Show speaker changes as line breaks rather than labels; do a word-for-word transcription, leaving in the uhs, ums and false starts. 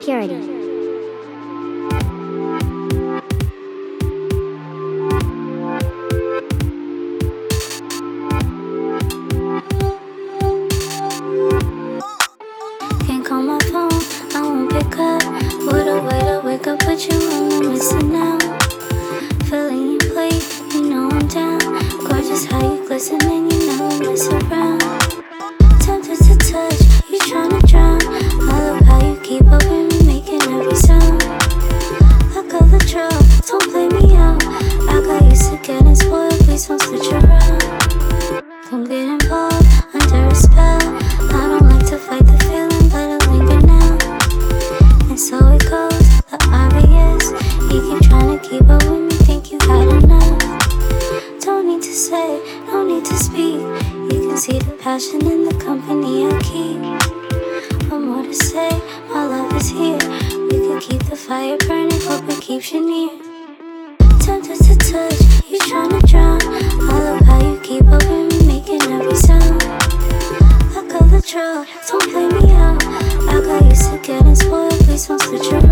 Purity.
Can't call my phone, I won't pick up. What a way to wake up, but you on the missing out. Filling your plate, you know I'm down. Gorgeous how you glisten and you never mess around. Tempted to touch, you tryna drown. I love how you keep up with me, making every sound. I got the drop, don't play me out. I got used to getting spoiled, please don't switch around. Don't get involved, under a spell. I don't like to fight the feeling, but I linger now. And so it goes, the obvious. You keep trying to keep up with me, think you had enough. Don't need to say, no need to speak. You can see the passion in the company I keep. What more to say, my love is here. We could keep the fire burning, hope it keeps you near. Tempted to touch, you tryna drown. I love how you keep up with me, making every sound. I got the drop, don't play me out. I got used to getting spoiled, please don't switch around.